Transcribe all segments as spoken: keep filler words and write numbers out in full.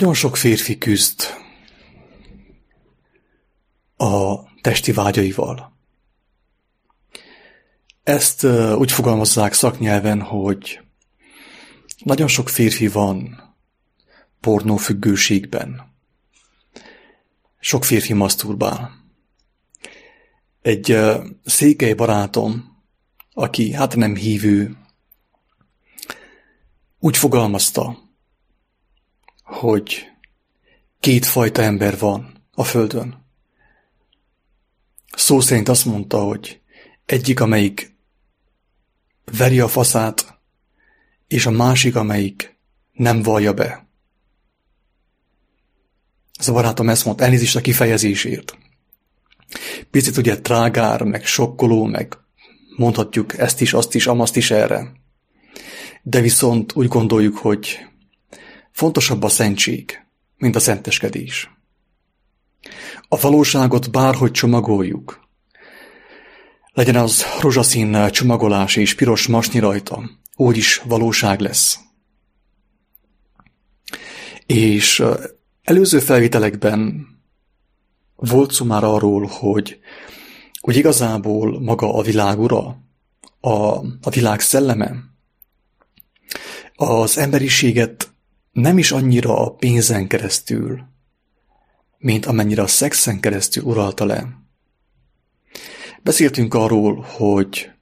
Nagyon sok férfi küzd a testi vágyaival. Ezt uh, úgy fogalmazzák szaknyelven, hogy nagyon sok férfi van pornófüggőségben. Sok férfi maszturbál. Egy uh, székely barátom, aki hát nem hívő, úgy fogalmazta, hogy kétfajta ember van a Földön. Szó szerint azt mondta, hogy egyik, amelyik veri a faszát, és a másik, amelyik nem vallja be. Ez a barátom ezt mondta, elnézést a kifejezésért. Picit ugye trágár, meg sokkoló, meg mondhatjuk ezt is, azt is, amazt is erre. De viszont úgy gondoljuk, hogy fontosabb a szentség, mint a szenteskedés. A valóságot bárhogy csomagoljuk, legyen az rózsaszín csomagolás és piros masnyi rajta, úgyis valóság lesz. És előző felvételekben volt szó már arról, hogy, hogy igazából maga a világ ura, a, a világ szelleme, az emberiséget nem is annyira a pénzen keresztül, mint amennyire a szexen keresztül uralta le. Beszéltünk arról, hogy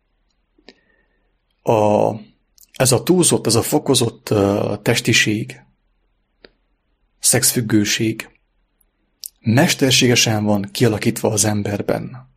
a, ez a túlzott, ez a fokozott uh, testiség, szexfüggőség mesterségesen van kialakítva az emberben.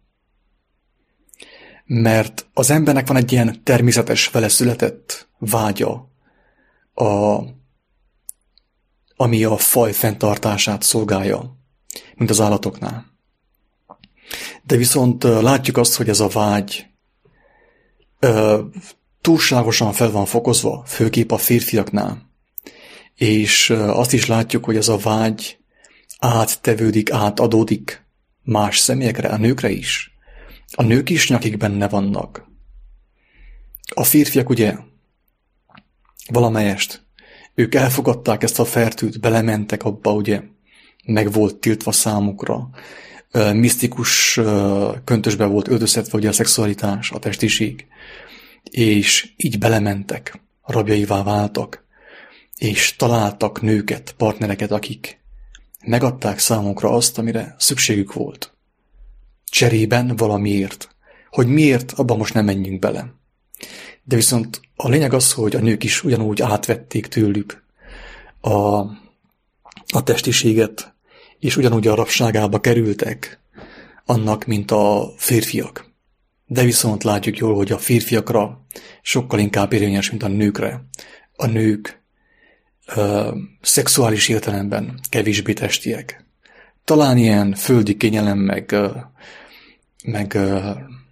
Mert az embernek van egy ilyen természetes, vele született vágya, a, ami a faj fenntartását szolgálja, mint az állatoknál. De viszont látjuk azt, hogy ez a vágy ö, túlságosan fel van fokozva, főképp a férfiaknál. És ö, azt is látjuk, hogy ez a vágy áttevődik, átadódik más személyekre, a nőkre is. A nők is nyakig benne vannak. A férfiak ugye valamelyest, ők elfogadták ezt a fertőt, belementek abba, ugye, meg volt tiltva számukra. Misztikus köntösbe volt öltöztetve ugye a szexualitás, a testiség, és így belementek, rabjaivá váltak, és találtak nőket, partnereket, akik megadták számukra azt, amire szükségük volt. Cserében valamiért. Hogy miért, abban most nem menjünk bele. De viszont a lényeg az, hogy a nők is ugyanúgy átvették tőlük a, a testiséget, és ugyanúgy a rabságába kerültek annak, mint a férfiak. De viszont látjuk jól, hogy a férfiakra sokkal inkább érvényes, mint a nőkre. A nők ö, szexuális értelemben kevésbé testiek. Talán ilyen földi kényelem, meg, ö, meg ö,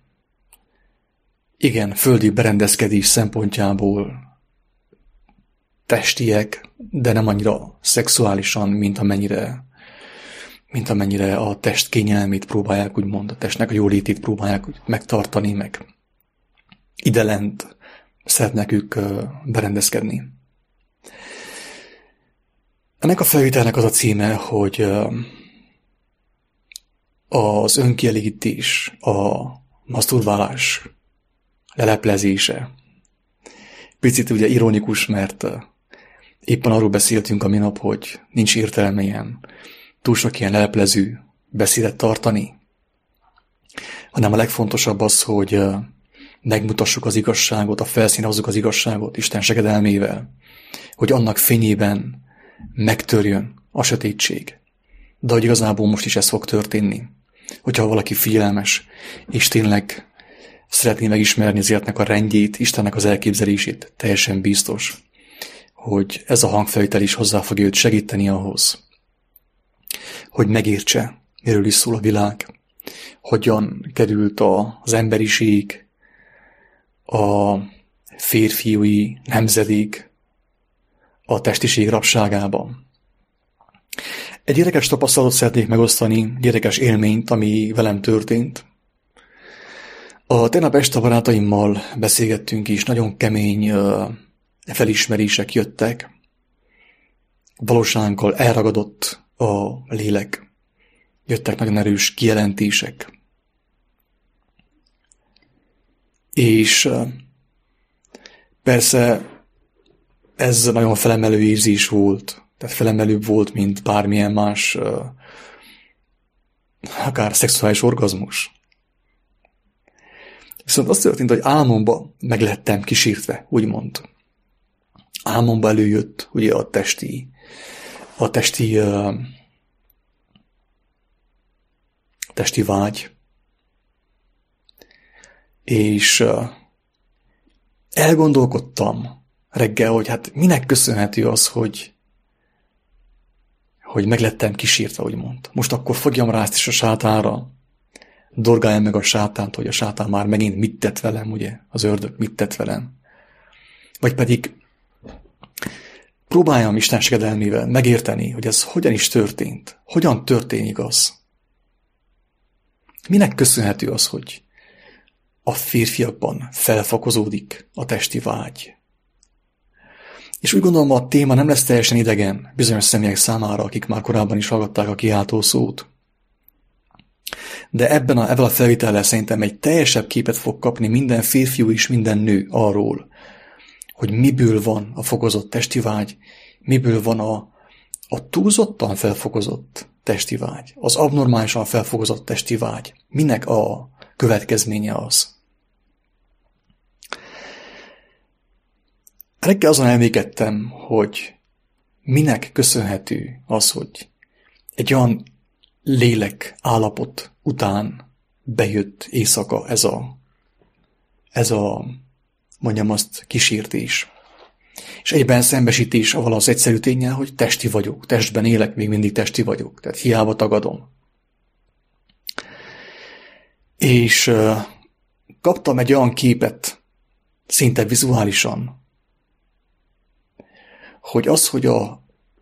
igen, földi berendezkedés szempontjából testiek, de nem annyira szexuálisan, mint amennyire, mint amennyire a test kényelmét próbálják, úgymond a testnek a jólétét próbálják megtartani, meg idelent szeretnek ők berendezkedni. Ennek a felvételnek az a címe, hogy az önkielégítés, a maszturbálás leleplezése. Picit ugye ironikus, mert éppen arról beszéltünk a minap, hogy nincs értelme ilyen túl sok ilyen leleplező beszédet tartani, hanem a legfontosabb az, hogy megmutassuk az igazságot, a felszínre hozzuk az igazságot Isten segedelmével, hogy annak fényében megtörjön a sötétség. De hogy igazából most is ez fog történni, hogyha valaki figyelmes, és tényleg szeretné megismerni az életnek a rendjét, Istennek az elképzelését, teljesen biztos, hogy ez a hangfelvétel is hozzá fogja őt segíteni ahhoz, hogy megértse, miről is szól a világ, hogyan került az emberiség, a férfiúi nemzedék a testiség rabságában. Egy érdekes tapasztalatot szeretnék megosztani, érdekes élményt, ami velem történt. A tegnap este barátaimmal beszélgettünk is, nagyon kemény felismerések jöttek. valósággal elragadott a lélek. Jöttek nagyon erős kijelentések. És persze ez nagyon felemelő érzés volt, tehát felemelőbb volt, mint bármilyen más, akár szexuális orgazmus. Viszont az történt, hogy álmomba meg lettem kísértve, úgymond. Álmomba előjött ugye a testi, a testi, uh, testi vágy, és uh, elgondolkodtam reggel, hogy hát minek köszönhető az, hogy hogy meg lettem kísértve, úgymond. Most akkor fogjam rá ezt is a sátánra, dorgáljam meg a sátánt, hogy a sátán már megint mit tett velem, ugye? Az ördög mit tett velem. Vagy pedig próbáljam Isten segedelmével megérteni, hogy ez hogyan is történt. Hogyan történik az? Minek köszönhető az, hogy a férfiakban felfokozódik a testi vágy? És úgy gondolom, a téma nem lesz teljesen idegen bizonyos személyek számára, akik már korábban is hallgatták a kiáltó szót. De ebben a, ebben a felvitellel szerintem egy teljesebb képet fog kapni minden férfiú és minden nő arról, hogy miből van a fokozott testi vágy, miből van a, a túlzottan felfokozott testi vágy, az abnormálisan felfokozott testi vágy. Minek a következménye az? Reggel azon elmékedtem, hogy minek köszönhető az, hogy egy olyan lélek állapot után bejött éjszaka ez a, ez a, mondjam azt, kísértés. És egyben szembesítés avval az egyszerű ténnyel, hogy testi vagyok, testben élek, még mindig testi vagyok, tehát hiába tagadom. És uh, kaptam egy olyan képet, szinte vizuálisan, hogy az, hogy a,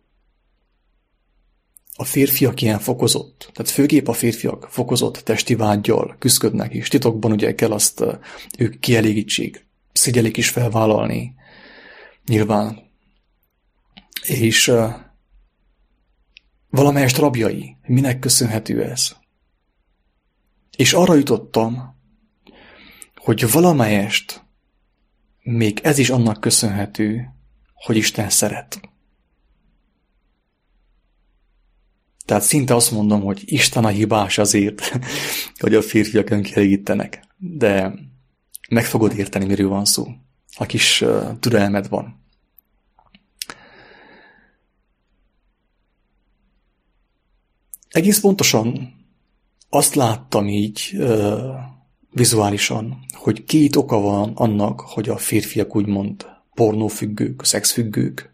a férfiak ilyen fokozott, tehát főképp a férfiak fokozott testi vággyal küszködnek, és titokban ugye kell azt uh, ők kielégítsék, szigyelik is felvállalni, nyilván. És uh, valamelyest rabjai, minek köszönhető ez? És arra jutottam, hogy valamelyest még ez is annak köszönhető, hogy Isten szeret. Tehát szinte azt mondom, hogy Isten a hibás azért, hogy a férfiak önkielégítenek. De meg fogod érteni, miről van szó. A kis uh, türelmed van. Egész pontosan azt láttam így uh, vizuálisan, hogy két oka van annak, hogy a férfiak úgymond pornófüggők, szexfüggők.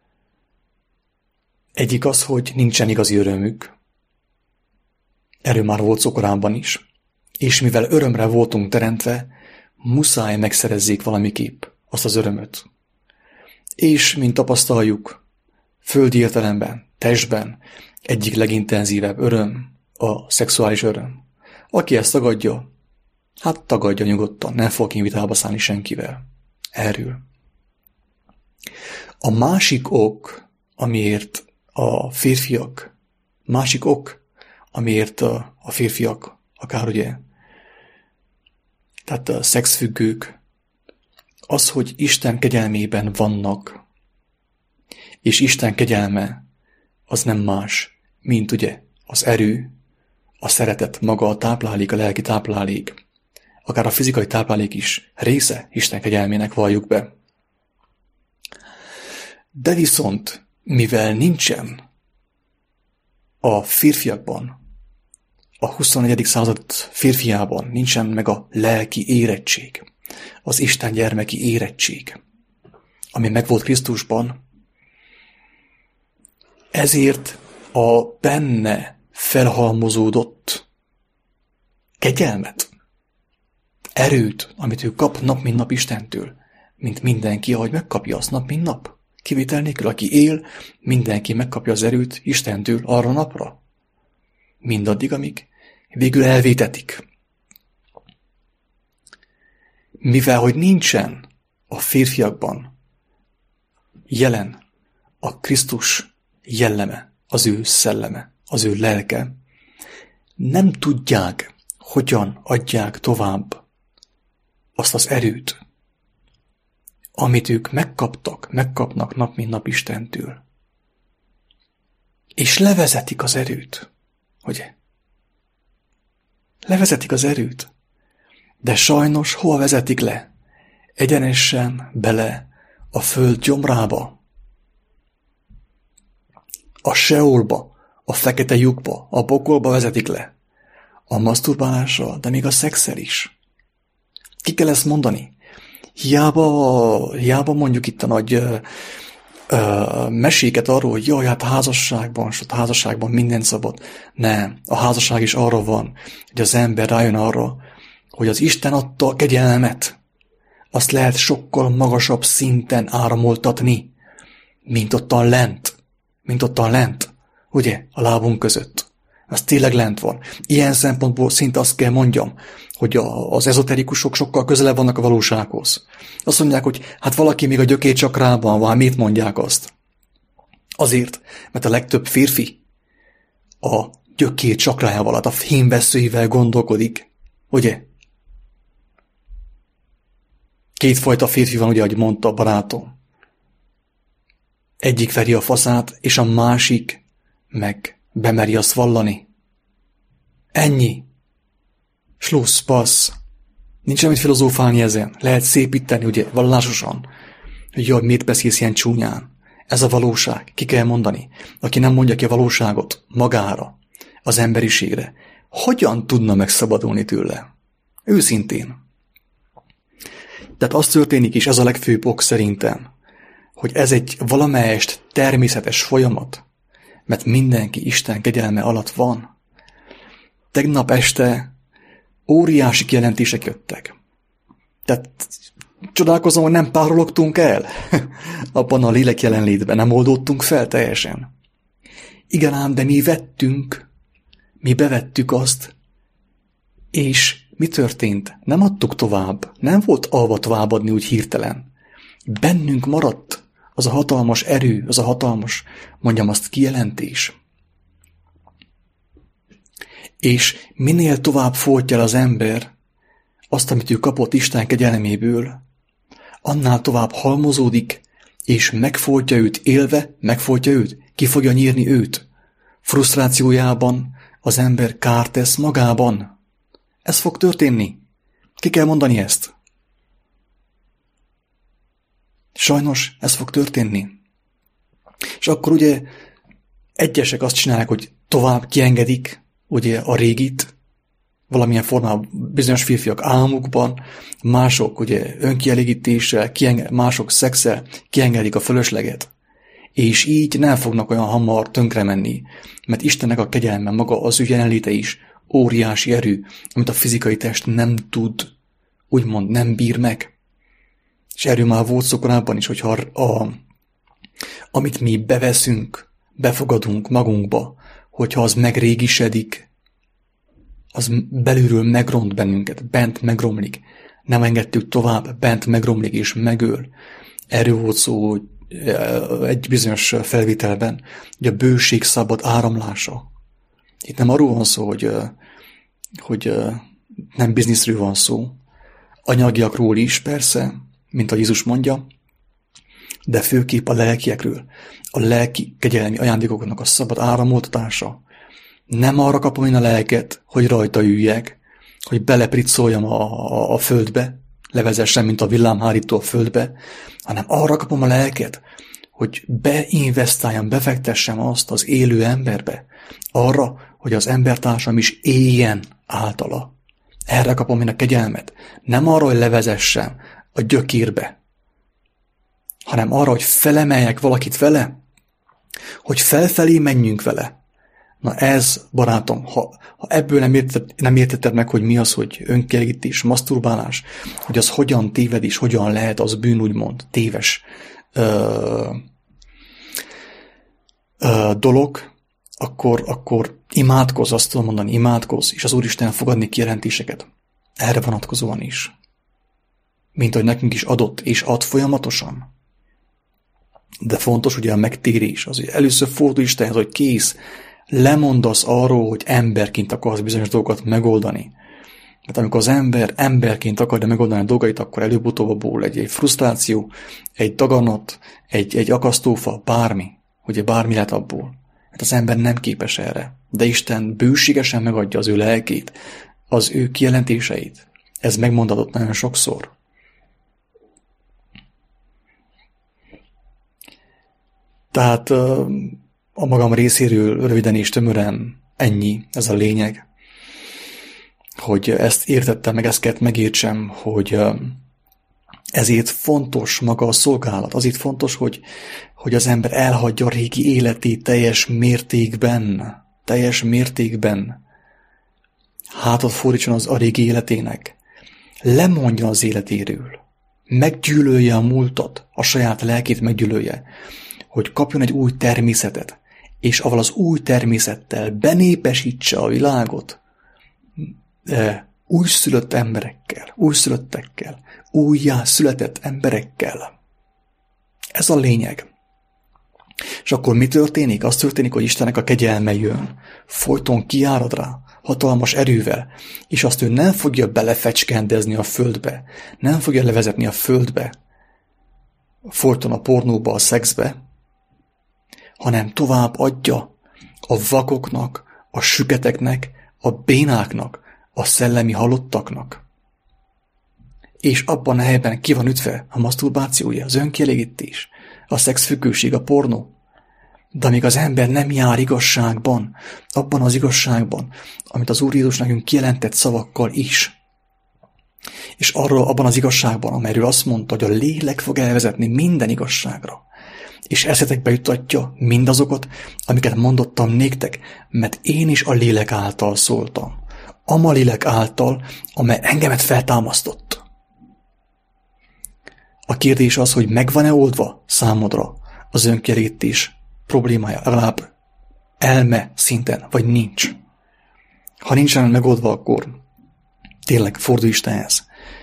Egyik az, hogy nincsen igazi örömük. Erről már volt szó korábban is. És mivel örömre voltunk teremtve, muszáj megszerezzék valamiképp azt az örömöt. És, mint tapasztaljuk, földi értelemben, testben egyik legintenzívebb öröm a szexuális öröm. Aki ezt tagadja, hát tagadja nyugodtan, nem fog én vitába szállni senkivel. Erről. A másik ok, amiért a férfiak, másik ok, amiért a, a férfiak, akár ugye, tehát a szexfüggők, az, hogy Isten kegyelmében vannak, és Isten kegyelme az nem más, mint ugye az erő, a szeretet, maga a táplálék, a lelki táplálék, akár a fizikai táplálék is része Isten kegyelmének, valljuk be. De viszont, mivel nincsen a férfiakban, a huszonegyedik század férfiában nincsen meg a lelki érettség, az Isten gyermeki érettség, ami megvolt Krisztusban, ezért a benne felhalmozódott kegyelmet, erőt, amit ő kap nap mint nap Istentől, mint mindenki, ahogy megkapja azt nap mint nap. Kivétel nélkül, aki él, mindenki megkapja az erőt Istentől arra napra. Mindaddig, amíg végül elvétetik. Mivel, hogy nincsen a férfiakban jelen a Krisztus jelleme, az ő szelleme, az ő lelke, nem tudják, hogyan adják tovább azt az erőt, amit ők megkaptak, megkapnak nap mint nap Istentől. És levezetik az erőt, ugye? Levezetik az erőt, de sajnos hol vezetik le? Egyenesen bele a föld gyomrába, a seolba, a fekete lyukba, a pokolba vezetik le. A maszturbálással, de még a szexszel is. Ki kell ezt mondani? Hiába, hiába mondjuk itt a nagy ö, ö, meséket arról, hogy jaj, hát házasságban, a házasságban minden szabad. Nem, a házasság is arra van, hogy az ember rájön arra, hogy az Isten adta a kegyelmet, azt lehet sokkal magasabb szinten áramoltatni, mint ottan lent, mint ottan lent, ugye, a lábunk között. Az tényleg lent van. Ilyen szempontból szinte azt kell mondjam, hogy a, az ezoterikusok sokkal közelebb vannak a valósághoz. Azt mondják, hogy hát valaki még a gyökércsakrában van, mit mondják azt? Azért, mert a legtöbb férfi a gyökércsakrájával, hát a fémveszőivel gondolkodik. Ugye? Kétfajta férfi van, ugye, ahogy mondta a barátom. Egyik veri a faszát, és a másik meg bemeri azt vallani. Ennyi. Slussz, passz. Nincs amit filozófálni ezen. Lehet szépíteni, ugye, vallásosan. Hogy jaj, miért beszélsz ilyen csúnyán? Ez a valóság. Ki kell mondani. Aki nem mondja ki a valóságot magára, az emberiségre, hogyan tudna megszabadulni tőle? Őszintén. Tehát az történik, és ez a legfőbb ok szerintem, hogy ez egy valamelyest természetes folyamat, mert mindenki Isten kegyelme alatt van. Tegnap este óriási kijelentések jöttek. Tehát csodálkozom, hogy nem párologtunk el. Abban a lélek jelenlétben nem oldódtunk fel teljesen. Igen ám, de mi vettünk, mi bevettük azt, és mi történt? Nem adtuk tovább. Nem volt alva továbbadni úgy hirtelen. Bennünk maradt az a hatalmas erő, az a hatalmas, mondjam azt, kijelentés. És minél tovább folytja el az ember azt, amit ő kapott Isten kegyelméből, annál tovább halmozódik, és megfojtja őt élve, megfojtja őt, ki fogja nyírni őt. Frusztrációjában az ember kárt tesz magában. Ez fog történni. Ki kell mondani ezt? Sajnos ez fog történni. És akkor ugye egyesek azt csinálják, hogy tovább kiengedik ugye a régit, valamilyen formában bizonyos férfiak álmukban, mások ugye önkielégítéssel, kienge- mások szexel kiengedik a fölösleget. És így nem fognak olyan hamar tönkre menni, mert Istennek a kegyelme maga, az ő jelenléte is óriási erő, amit a fizikai test nem tud, úgymond nem bír meg. És erről már volt szó korábban is, hogyha a, amit mi beveszünk, befogadunk magunkba, hogyha az megrégisedik, az belülről megront bennünket, bent megromlik. Nem engedtük tovább, bent megromlik és megöl. Erről volt szó egy bizonyos felvételben, hogy a bőség szabad áramlása. Itt nem arról van szó, hogy, hogy nem bizniszről van szó, anyagiakról is persze, mint a Jézus mondja, de főképp a lelkiekről, a lelki kegyelmi ajándékoknak a szabad áramoltatása. Nem arra kapom én a lelket, hogy rajta üljek, hogy belepriccoljam a, a, a földbe, levezessem, mint a villámhárító a földbe, hanem arra kapom a lelket, hogy beinvestáljam, befektessem azt az élő emberbe, arra, hogy az embertársam is éljen általa. Erre kapom én a kegyelmet. Nem arra, hogy levezessem a gyökérbe, hanem arra, hogy felemeljek valakit vele, hogy felfelé menjünk vele. Na ez, barátom, ha, ha ebből nem értetted, nem értetted meg, hogy mi az, hogy önkielégítés, maszturbálás, hogy az hogyan téved és hogyan lehet, az bűn, úgymond, téves ö, ö, dolog, akkor, akkor imádkozz, azt tudom mondani, imádkozz, és az Úristen fogadni kijelentéseket. Erre vonatkozóan is. Mint ahogy nekünk is adott, és ad folyamatosan. De fontos ugye a megtérés, az, hogy először fordulj Istenhez, hogy kész, lemondasz arról, hogy emberként akarsz bizonyos dolgokat megoldani. Mert amikor az ember emberként akarja megoldani a dolgait, akkor előbb-utóbb abból egy, egy frusztráció, egy daganat, egy, egy akasztófa, bármi, ugye bármi lett abból. Mert az ember nem képes erre. De Isten bőségesen megadja az ő lelkét, az ő kijelentéseit. Ez megmondatott nagyon sokszor. Tehát a magam részéről röviden és tömören ennyi, ez a lényeg, hogy ezt értettem, meg ezt kellett megértsem, hogy ezért fontos maga a szolgálat, azért fontos, hogy, hogy az ember elhagyja a régi életét teljes mértékben, teljes mértékben, hátat fordítson az a régi életének, lemondja az életéről, meggyűlölje a múltat, a saját lelkét meggyűlölje, hogy kapjon egy új természetet, és avval az új természettel benépesítse a világot újszülött emberekkel, újszülöttekkel, újjá született emberekkel. Ez a lényeg. És akkor mi történik? Az történik, hogy Istennek a kegyelme jön, folyton kiárad rá, hatalmas erővel, és azt ő nem fogja belefecskendezni a földbe, nem fogja levezetni a földbe, folyton a pornóba, a szexbe, hanem tovább adja a vakoknak, a süketeknek, a bénáknak, a szellemi halottaknak. És abban a helyben ki van ütve a maszturbációja, az önkielégítés, a szexfüggőség, a pornó. De amíg az ember nem jár igazságban, abban az igazságban, amit az Úr Jézus nekünk kijelentett szavakkal is, és arról abban az igazságban, amelyről azt mondta, hogy a lélek fog elvezetni minden igazságra, és eszetekbe jutatja mindazokat, amiket mondottam néktek, mert én is a lélek által szóltam. Ama lélek által, amely engemet feltámasztott. A kérdés az, hogy megvan-e oldva számodra az önkielégítés problémája, legalább elme szinten, vagy nincs. Ha nincsen megoldva, akkor tényleg fordulj Istenhez.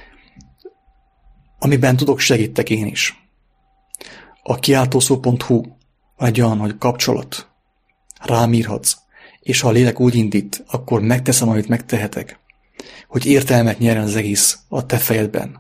Amiben tudok, segítek én is. A kiáltószó pont hu van egy olyan, hogy kapcsolat. Rám írhatsz. És ha a lélek úgy indít, akkor megteszem, amit megtehetek, hogy értelmet nyerjen az egész a te fejedben.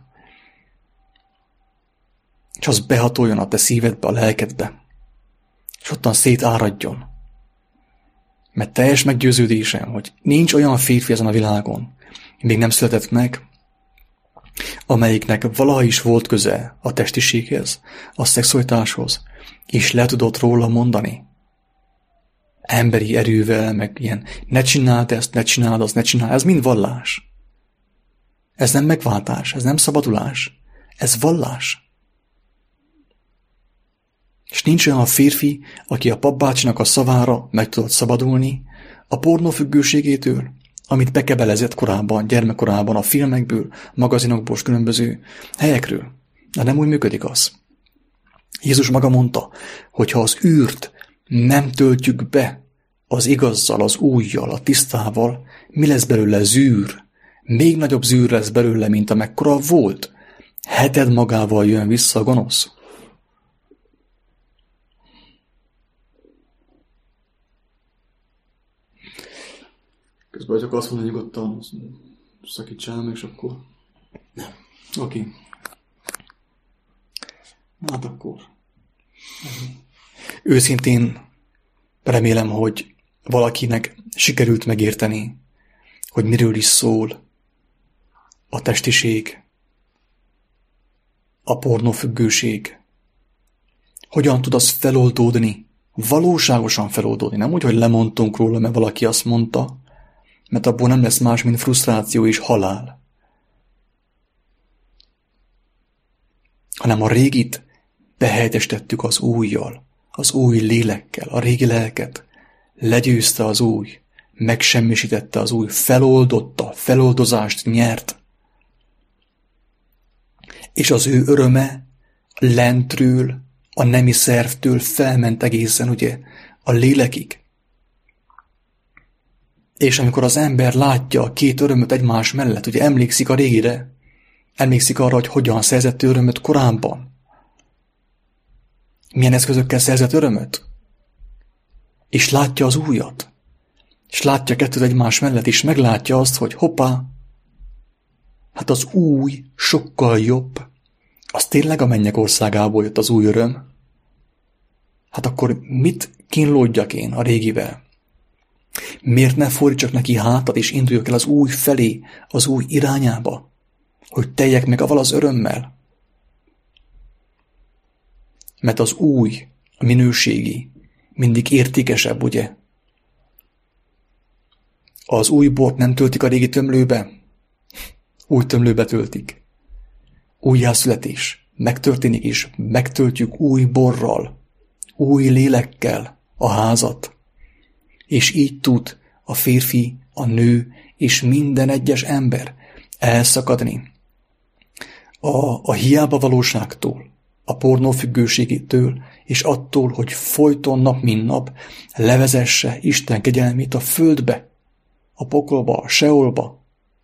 És az behatoljon a te szívedbe, a lelkedbe. És ottan szétáradjon. Mert teljes meggyőződésem, hogy nincs olyan férfi ezen a világon, még nem született meg, amelyiknek valaha is volt köze a testiséghez, a szexualitáshoz, és le tudott róla mondani. Emberi erővel, meg ilyen ne csináld ezt, ne csináld azt, ne csináld, ez mind vallás. Ez nem megváltás, ez nem szabadulás, ez vallás. És nincs olyan férfi, aki a papbácsinak a szavára meg tudott szabadulni a pornófüggőségétől, amit bekebelezett korábban, gyermekkorában a filmekből, magazinokból, különböző helyekről. De nem úgy működik az. Jézus maga mondta, hogy ha az űrt nem töltjük be az igazzal, az újjal, a tisztával, mi lesz belőle? Zűr. Még nagyobb zűr lesz belőle, mint amekkora volt. Heted magával jön vissza a gonosz. Közben csak azt mondja nyugodtan, szakítsál meg, és akkor... Nem. Oké. Okay. Hát akkor... Őszintén remélem, hogy valakinek sikerült megérteni, hogy miről is szól a testiség, a pornófüggőség. Hogyan tud az feloldódni, valóságosan feloldódni. Nem úgy, hogy lemondtunk róla, mert valaki azt mondta, mert abból nem lesz más, mint frusztráció és halál. Hanem a régit behelyettestettük az újjal, az új lélekkel, a régi lelket. Legyőzte az új, megsemmisítette az új, feloldotta, feloldozást nyert. És az ő öröme lentről, a nemi szervtől felment egészen, ugye, a lélekig. És amikor az ember látja a két örömöt egymás mellett, ugye emlékszik a régire, emlékszik arra, hogy hogyan szerzett örömöt korábban. milyen eszközökkel szerzett örömöt, és látja az újat, és látja kettőt egymás mellett, és meglátja azt, hogy hoppá, hát az új sokkal jobb, az tényleg a mennyek országából jött az új öröm. Hát akkor mit kínlódjak én a régivel? Miért ne fordítsak neki hátat, és induljak el az új felé, az új irányába, hogy teljek meg avval az örömmel? Mert az új, a minőségi, mindig értékesebb, ugye? Az új bort nem töltik a régi tömlőbe, új tömlőbe töltik. Újjászületés megtörténik, és megtöltjük új borral, új lélekkel a házat. És így tud a férfi, a nő és minden egyes ember elszakadni a, a hiába valóságtól, a pornófüggőségétől, és attól, hogy folyton nap mint nap levezesse Isten kegyelmét a földbe, a pokolba, a seolba.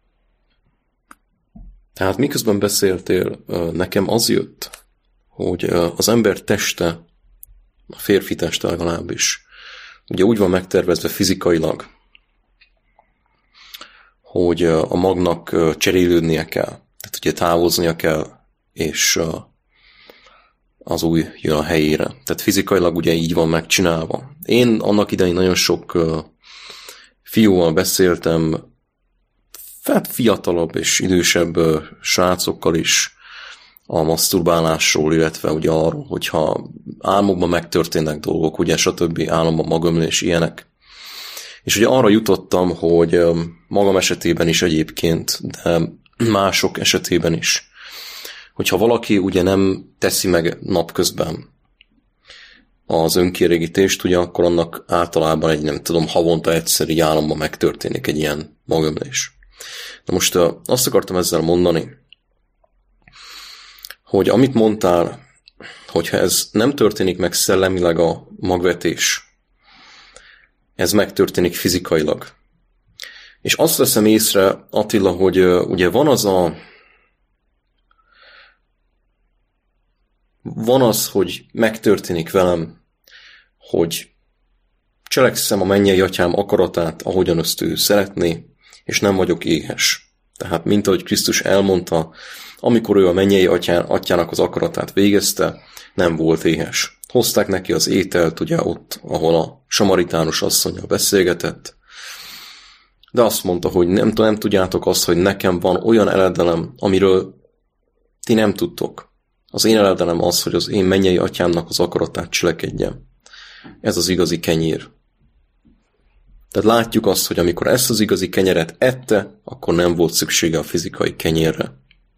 Tehát miközben beszéltél, nekem az jött, hogy az ember teste, a férfi teste legalábbis, ugye úgy van megtervezve fizikailag, hogy a magnak cserélődnie kell. Tehát ugye távoznia kell, és az új jön a helyére. Tehát fizikailag ugye így van megcsinálva. Én annak idején nagyon sok fiúval beszéltem, hát fiatalabb és idősebb srácokkal is a maszturbálásról, illetve ugye arról, hogyha álmokban megtörténnek dolgok, ugye stb. Álomban magömlés, ilyenek. És ugye arra jutottam, hogy magam esetében is egyébként, de mások esetében is, hogyha valaki ugye nem teszi meg napközben az önkielégítést, ugye akkor annak általában egy, nem tudom, havonta egyszer így álomban megtörténik egy ilyen magömlés. Na most azt akartam ezzel mondani, hogy amit mondtál, hogyha ez nem történik meg szellemileg a magvetés, ez megtörténik fizikailag. És azt veszem észre, Attila, hogy ugye van az a van az, hogy megtörténik velem, hogy cselekszem a mennyei atyám akaratát, ahogyan azt ő szeretné, és nem vagyok éhes. Tehát, mint ahogy Krisztus elmondta, amikor ő a mennyei atyán, atyának az akaratát végezte, nem volt éhes. Hozták neki az ételt, ugye ott, ahol a samaritánus asszonnyal beszélgetett, de azt mondta, hogy nem, nem tudjátok azt, hogy nekem van olyan eledelem, amiről ti nem tudtok. Az én eledelem az, hogy az én mennyei atyámnak az akaratát cselekedjem. Ez az igazi kenyér. Tehát látjuk azt, hogy amikor ezt az igazi kenyeret ette, akkor nem volt szüksége a fizikai kenyérre.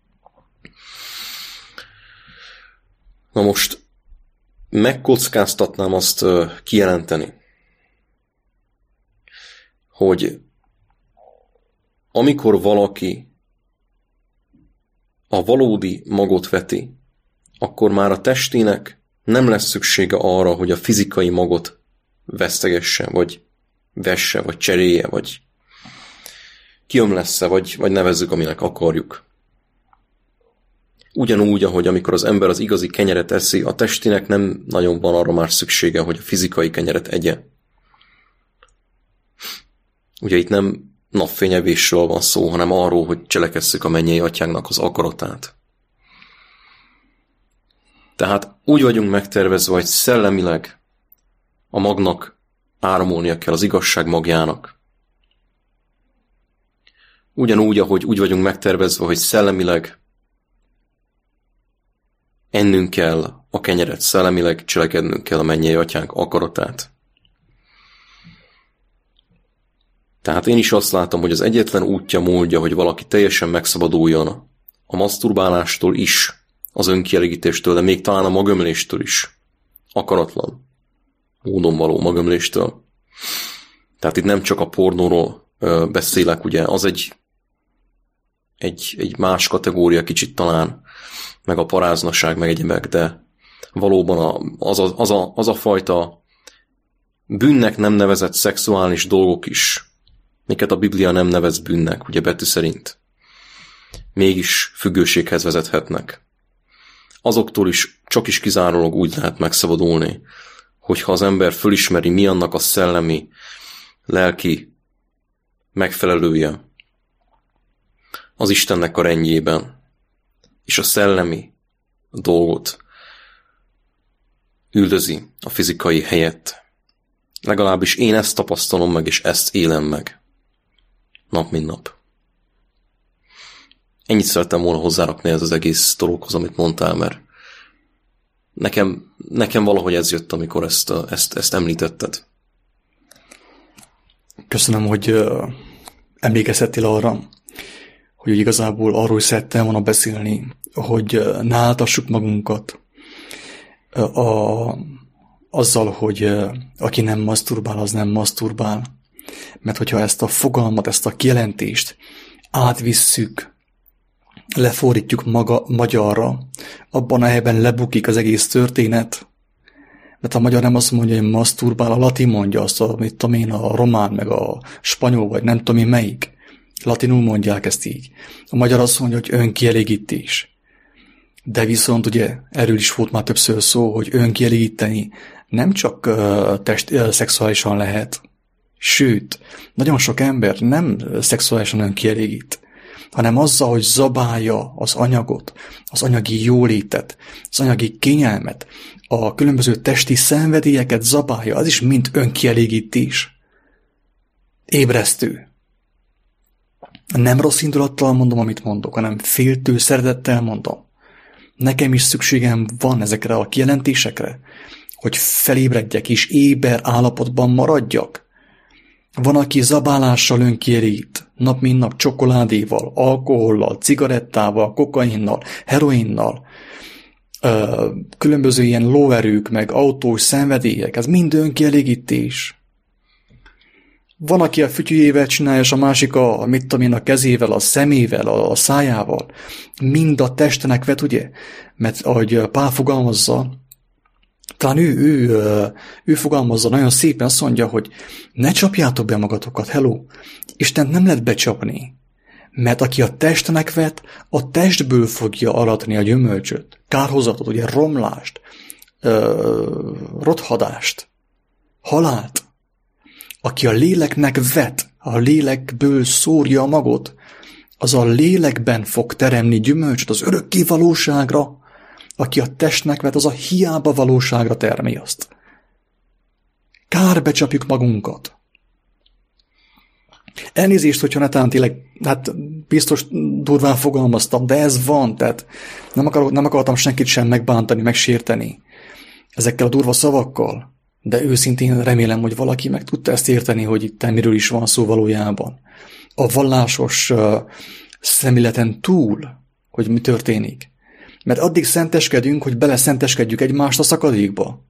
Na most megkockáztatnám azt kijelenteni, hogy amikor valaki a valódi magot veti, akkor már a testének nem lesz szüksége arra, hogy a fizikai magot vesztegesse, vagy vesse, vagy cserélje, vagy kiömlessze, vagy, vagy nevezzük, aminek akarjuk. Ugyanúgy, ahogy amikor az ember az igazi kenyeret eszi, a testének nem nagyon van arra már szüksége, hogy a fizikai kenyeret egye. Ugye itt nem napfényevésről van szó, hanem arról, hogy cselekesszük a mennyei atyánknak az akaratát. Tehát úgy vagyunk megtervezve, hogy szellemileg a magnak áramolnia kell, az igazság magjának. Ugyanúgy, ahogy úgy vagyunk megtervezve, hogy szellemileg ennünk kell a kenyeret, szellemileg cselekednünk kell a mennyei atyánk akaratát. Tehát én is azt látom, hogy az egyetlen útja, módja, hogy valaki teljesen megszabaduljon a maszturbálástól is, az önkielégítéstől, de még talán a magömléstől is, akaratlan módon való magömléstől. Tehát itt nem csak a pornóról ö, beszélek, ugye, az egy, egy, egy más kategória kicsit talán, meg a paráznaság, meg egyebek, de valóban a, az, a, az, a, az a fajta bűnnek nem nevezett szexuális dolgok is, miket a Biblia nem nevez bűnnek, ugye betű szerint, mégis függőséghez vezethetnek. azoktól is csak is kizárólag úgy lehet megszabadulni, hogyha az ember fölismeri, mi annak a szellemi, lelki megfelelője az Istennek a rendjében, és a szellemi dolgot üldözi a fizikai helyett. Legalábbis én ezt tapasztalom meg, és ezt élem meg. Nap mint nap. Ennyit szerettem volna hozzárakni ez az egész dologhoz, amit mondtál, mert nekem, nekem valahogy ez jött, amikor ezt, ezt, ezt említetted. Köszönöm, hogy uh, emlékeztettél arra, hogy igazából arról szerettem volna beszélni, hogy uh, ne áltassuk magunkat uh, a, azzal, hogy uh, aki nem maszturbál, az nem maszturbál. Mert hogyha ezt a fogalmat, ezt a kijelentést átvisszük, lefordítjuk maga, magyarra, abban a helyben lebukik az egész történet. Mert a magyar nem azt mondja, hogy maszturbál, a latin mondja azt, amit tudom én, a román, meg a spanyol, vagy nem tudom én melyik. Latinul mondják ezt így. A magyar azt mondja, hogy önkielégítés. De viszont ugye erről is volt már többször szó, hogy önkielégíteni nem csak uh, test, uh, szexuálisan lehet. Sőt, nagyon sok ember nem szexuálisan önkielégít, hanem azzal, hogy zabálja az anyagot, az anyagi jólétet, az anyagi kényelmet, a különböző testi szenvedélyeket zabálja, az is mind önkielégítés. Ébresztő. Nem rossz indulattal mondom, amit mondok, hanem féltő szeretettel mondom. Nekem is szükségem van ezekre a kijelentésekre, hogy felébredjek és éber állapotban maradjak. Van, aki zabálással önkielégít, nap mint nap csokoládéval, alkohollal, cigarettával, kokainnal, heroinnal, különböző ilyen lóerők, meg autós szenvedélyek, ez mind önkielégítés. Van, aki a fütyüjével csinálja, és a másik a, mit tudom én, a kezével, a szemével, a szájával. Mind a testenek vet, ugye? Mert ahogy Pál fogalmazza, talán ő, ő, ő fogalmazza nagyon szépen, azt mondja, hogy ne csapjátok be magatokat, hello, Istent nem lehet becsapni, mert aki a testnek vet, a testből fogja aratni a gyümölcsöt, kárhozatot, ugye romlást, rothadást, halált. Aki a léleknek vet, a lélekből szórja a magot, az a lélekben fog teremni gyümölcsöt az örökké valóságra. Aki a testnek vet, az a hiába valóságra termi azt. Kár becsapjuk magunkat. Elnézést, hogyha netán tényleg, hát biztos durván fogalmaztam, de ez van, tehát nem, akar, nem akartam senkit sem megbántani, megsérteni ezekkel a durva szavakkal, de őszintén remélem, hogy valaki meg tudta ezt érteni, hogy itt miről is van szó valójában. A vallásos uh, szemléleten túl, hogy mi történik. Mert addig szenteskedünk, hogy beleszenteskedjük egymást a szakadékba.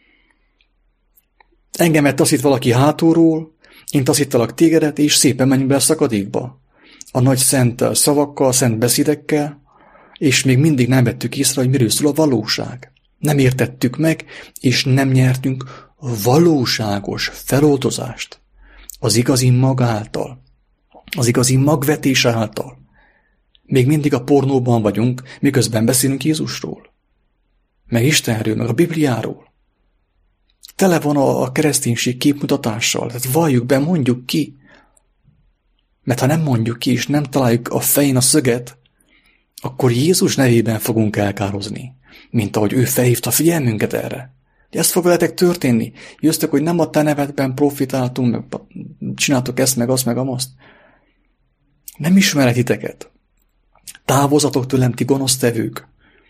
Engemet taszít valaki hátulról, én taszítalak tégedet, és szépen menjünk be a szakadékba. A nagy szent szavakkal, szent beszédekkel, és még mindig nem vettük észre, hogy miről szól a valóság. Nem értettük meg, és nem nyertünk valóságos feloldozást. Az igazi mag által. Az igazi magvetés által. Még mindig a pornóban vagyunk, miközben beszélünk Jézusról. Meg Istenről, meg a Bibliáról. Tele van a kereszténység képmutatással, tehát valljuk be, mondjuk ki. Mert ha nem mondjuk ki, és nem találjuk a fején a szöget, akkor Jézus nevében fogunk elkározni, mint ahogy ő felhívta figyelmünket erre. De ezt fog veletek történni. Jöttek, hogy nem a te nevedben profitáltunk, meg csináltok ezt, meg azt, meg amazt. Nem ismerek titeket. Távozatok tőlem, ti gonosztevők.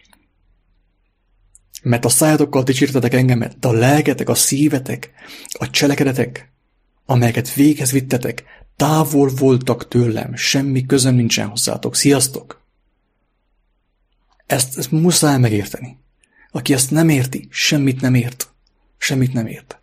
Mert a szájatokkal dicsértetek engemet, de a lelketek, a szívetek, a cselekedetek, amelyeket véghez vittetek, távol voltak tőlem, semmi közöm nincsen hozzátok. Sziasztok! Ezt, ezt muszáj megérteni. Aki ezt nem érti, semmit nem ért. Semmit nem ért.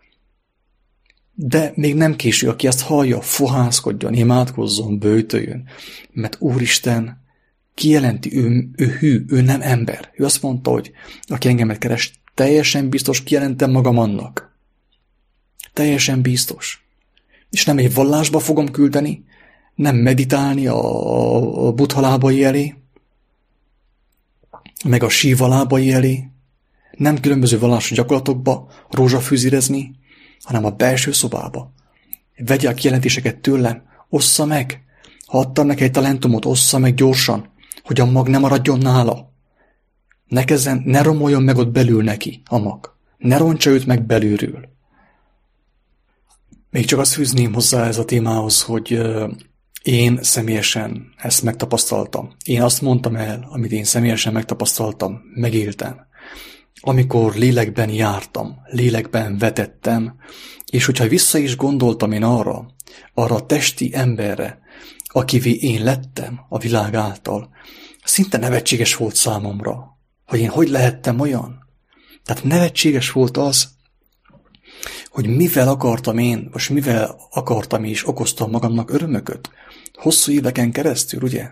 De még nem késő, aki ezt hallja, fohászkodjon, imádkozzon, böjtöljön, mert Úristen kijelenti, ő, ő hű, ő nem ember. Ő azt mondta, hogy aki engemet keres, teljesen biztos kijelentem magam annak. Teljesen biztos. És nem egy vallásba fogom küldeni, nem meditálni a, a buddha lábai elé, meg a síva lábai elé, nem különböző vallási gyakorlatokba rózsafűzérezni, hanem a belső szobába. Vegye a kijelentéseket tőlem, ossza meg. Ha adtam neki egy talentumot, ossza meg gyorsan, hogy a mag ne maradjon nála. Ne kezden, ne romoljon meg ott belül neki a mag. Ne roncsa őt meg belülről. Még csak azt fűzném hozzá ez a témához, hogy én személyesen ezt megtapasztaltam. Én azt mondtam el, amit én személyesen megtapasztaltam, megéltem. Amikor lélekben jártam, lélekben vetettem, és hogyha vissza is gondoltam én arra, arra a testi emberre, akivé én lettem a világ által, szinte nevetséges volt számomra, hogy én hogy lehettem olyan. Tehát nevetséges volt az, hogy mivel akartam én, vagy mivel akartam és okoztam magamnak örömököt. Hosszú éveken keresztül, ugye?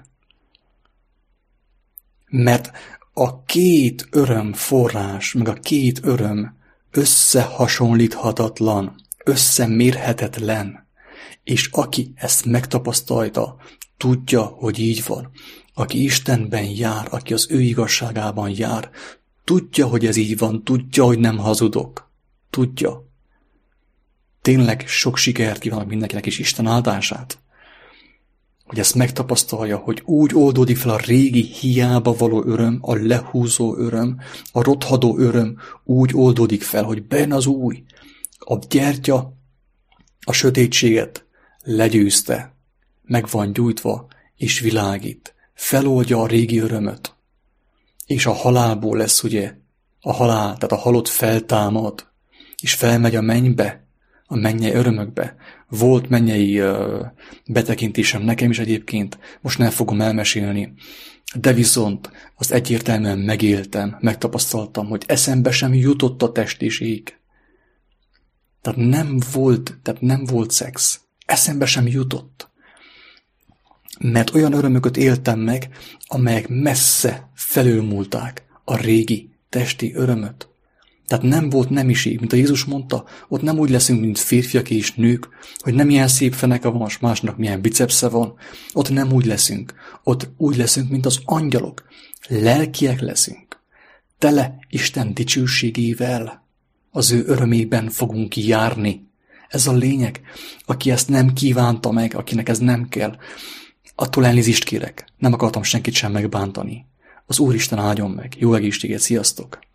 Mert a két öröm forrás, meg a két öröm összehasonlíthatatlan, összemérhetetlen, és aki ezt megtapasztalta, tudja, hogy így van. Aki Istenben jár, aki az ő igazságában jár, tudja, hogy ez így van, tudja, hogy nem hazudok. Tudja. Tényleg sok sikert kívánok mindenkinek, és Isten áldását, hogy ezt megtapasztalja, hogy úgy oldódik fel a régi hiába való öröm, a lehúzó öröm, a rothadó öröm úgy oldódik fel, hogy benne az új, a gyertya a sötétséget legyőzte, meg van gyújtva, és világít, feloldja a régi örömöt, és a halálból lesz ugye a halál, tehát a halott feltámad, és felmegy a mennybe, a mennyei örömökbe. Volt mennyei uh, betekintésem nekem is egyébként, most nem fogom elmesélni, de viszont azt egyértelműen megéltem, megtapasztaltam, hogy eszembe sem jutott a test és ég. Tehát nem volt, tehát nem volt szex. Eszembe sem jutott. Mert olyan örömöket éltem meg, amelyek messze felülmúlták a régi testi örömöt. Tehát nem volt nemiség, mint a Jézus mondta, ott nem úgy leszünk, mint férfiak és nők, hogy nem ilyen szép feneke van, és másnak milyen bicepsze van. Ott nem úgy leszünk. Ott úgy leszünk, mint az angyalok. Lelkiek leszünk. Tele Isten dicsőségével. Az ő örömében fogunk járni. Ez a lényeg. Aki ezt nem kívánta meg, akinek ez nem kell, attól elnézést kérek. Nem akartam senkit sem megbántani. Az Úristen áldjon meg. Jó egészséget, sziasztok!